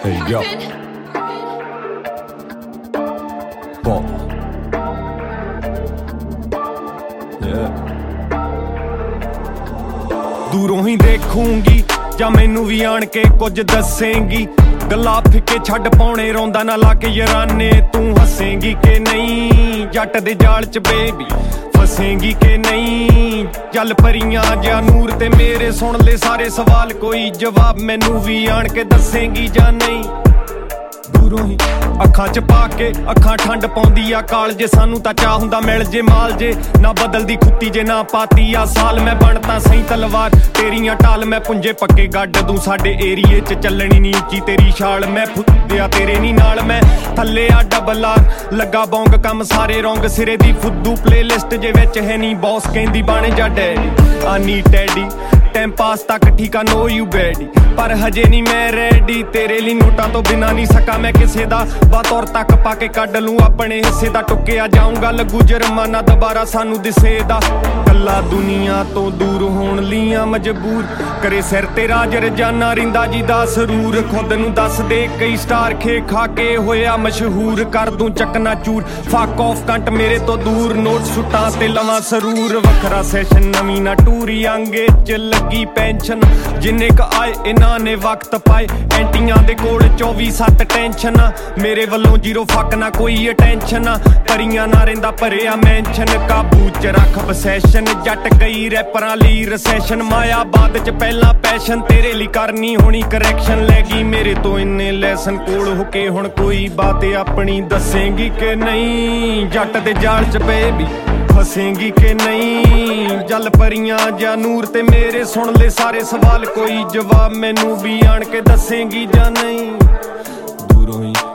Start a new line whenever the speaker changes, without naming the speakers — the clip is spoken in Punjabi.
Hey yo, ball. Yeah. ਦੂਰੋਂ ਹੀ ਦੇਖੂੰਗੀ ਜਾਂ ਮੈਨੂੰ ਵੀ ਆਣ ਕੇ ਕੁਝ ਦੱਸੇਂਗੀ। ਗੱਲਾਂ ਫਿੱਕੇ ਛੱਡ ਪਾਉਣੇ ਰੋਂਦਾ ਨਾ ਲਾ ਕੇ ਯਾਰਾਨੇ। ਤੂੰ ਹੱਸੇਂਗੀ ਕਿ ਨਹੀਂ ਜੱਟ ਦੇ ਜਾਲ ਚ ਬੇਬੀ, ਫਸੇਂਗੀ ਕਿ ਨਹੀਂ। ਚੱਲ ਪਰੀਆਂ ਜਾਂ ਨੂਰ ਤੇ ਮੇਰੇ ਸੁਣ ਲੈ ਸਾਰੇ ਸਵਾਲ, ਕੋਈ ਜਵਾਬ ਮੈਨੂੰ ਵੀ ਆਣ ਕੇ ਦੱਸੇਂਗੀ ਜਾਂ ਨਹੀਂ। ਦੂਰੋਂ ਹੀ ਅੱਖਾਂ ਚ ਪਾ ਕੇ ਅੱਖਾਂ ਠੰਡ ਪਾਉਂਦੀ ਆ ਕਾਲ ਜੇ, ਸਾਨੂੰ ਤਾਂ ਚਾਹ ਹੁੰਦਾ ਮਿਲ ਜੇ ਮਾਲ ਜੇ। ਨਾ ਬਦਲਦੀ ਖੁੱਤੀ ਜੇ ਨਾ ਪਾਤੀ ਆ ਸਾਲ, ਮੈਂ ਬਣ ਤਾਂ ਸਹੀ ਤਲਵਾਰ ਤੇਰੀਆਂ ਢਾਲ। ਮੈਂ ਪੁੰਜੇ ਪੱਕੇ ਗੱਡ ਦੂੰ ਸਾਡੇ ਏਰੀਏ ਚ, ਚੱਲਣੀ ਨੀ ਉੱਚੀ ਤੇਰੀ ਛਾਲ। ਮੈਂ ਫੁੱਦਿਆ ਤੇਰੇ ਨੀ ਨਾਲ, ਮੈਂ ਥੱਲੇ ਆ ਡਬਲ ਆਰ ਲੱਗਾ ਬੌਂਗ ਕੰਮ ਸਾਰੇ ਰੌਂਗ ਸਿਰੇ ਦੀ ਫੁੱਦੂ ਪਲੇਲਿਸਟ ਜੇ ਵਿੱਚ ਹੈ ਨੀ ਬੌਸ ਕਹਿੰਦੀ ਬਣ ਜਾ ਡੈਡੀ। ਆਨੀ ਟੈਡੀ ਟਾਈਮ ਪਾਸ ਤੱਕ ਠੀਕ ਆ ਨੋ ਯੂ ਬੈਡੀ, ਪਰ ਹਜੇ ਨਹੀਂ ਮੈਂ ਰੈਡੀ। ਤੇਰੇ ਲਈ ਨੋਟਾਂ ਤੋਂ ਬਿਨਾਂ ਨਹੀਂ ਸਕਾਂ ਮੈਂ ਕਿਸੇ ਦਾ, ਬਾਤੌਰ ਤੱਕ ਪਾ ਕੇ ਕੱਢ ਲੂੰ ਆਪਣੇ ਹਿੱਸੇ ਦਾ। ਟੁੱਕਿਆ ਜਾਊਂਗਾ ਲੱਗੂ ਜੁਰਮਾਨਾ ਦੁਬਾਰਾ ਸਾਨੂੰ ਦਿਸੇ ਦਾ। ਕੱਲਾ ਦੁਨੀਆ ਤੋਂ ਦੂਰ ਹੋਣ ਲੀਆਂ ਮਜਬੂਰ ਕਰੇ ਸਿਰ ਤੇ ਰਾਜ ਰਜਾਨਾ ਰਿੰਦਾ ਜੀ ਦਾ ਸਰੂਰ। ਖੁਦ ਨੂੰ ਦੱਸ ਦੇ ਕਈ ਸਟਾਰ ਖੇ ਖਾ ਕੇ ਹੋਇਆ ਮਸ਼ਹੂਰ, ਕਰ ਦੂੰ ਚੱਕਨਾ ਚੂਰ ਫੱਕ ਆਫ ਕੰਟ ਮੇਰੇ ਤੋਂ ਦੂਰ। ਨੋਟ ਸੁੱਟਾਂ ਤੇ ਲਵਾਂ ਸਰੂਰ, ਵੱਖਰਾ ਸੈਸ਼ਨ ਨਵੀਂ ਨਾ ਟੂਰੀ ਅੰਗੇ ਚ ਲੱਗੀ ਪੈਨਸ਼ਨ। ਜਿੰਨੇ ਕ ਆਏ ਇਹਨਾਂ ਨੇ ਵਕਤ ਪਾਏ, ਐਂਟੀਆਂ ਦੇ ਕੋਲ 24/7 ਟੈਨਸ਼ਨ। ਮੇਰੇ ਵੱਲੋਂ ਜ਼ੀਰੋ ਫੱਕ ਨਾ ਕੋਈ ਅਟੈਂਸ਼ਨ, ਪਰੀਆਂ ਨਾ ਰਹਿੰਦਾ ਭਰਿਆ ਮੈਂਸ਼ਨ। ਕਾਬੂ ਚ ਰੱਖ ਬਸੈਸ਼ਨ, ਜੱਟ ਕਈ ਰੈਪਰਾਂ ਲਈ ਰਸੈਸ਼ਨ। ਮਾਇਆ ਬਾਦ ਚ ਪਹਿਲਾਂ ਪੈਸ਼ਨ, ਤੇਰੇ ਲਈ ਕਰਨੀ ਹੋਣੀ ਕਰੈਕਸ਼ਨ। ਲੈ ਗਈ ਮੇਰੇ ਤੋਂ ਇੰਨੇ ਲੈਸਨ ਕੋਲ ਹੋ ਕੇ ਹੁਣ ਕੋਈ ਬਾਤ ਆਪਣੀ ਦੱਸੇਂਗੀ ਕਿ ਨਹੀਂ। ਜੱਟ ਦੇ ਜਾਲ ਚ ਬੇਬੀ ਫਸੇਂਗੀ ਕਿ ਨਹੀਂ। ਜਲ ਪਰੀਆਂ ਜਾਂ ਨੂਰ ਤੇ ਮੇਰੇ ਸੁਣ ਲੈ ਸਾਰੇ ਸਵਾਲ, ਕੋਈ ਜਵਾਬ ਮੈਨੂੰ ਵੀ ਆਣ ਕੇ ਦੱਸੇਂਗੀ ਜਾਂ ਨਹੀਂ। ਦੂਰੋਂ ਹੀ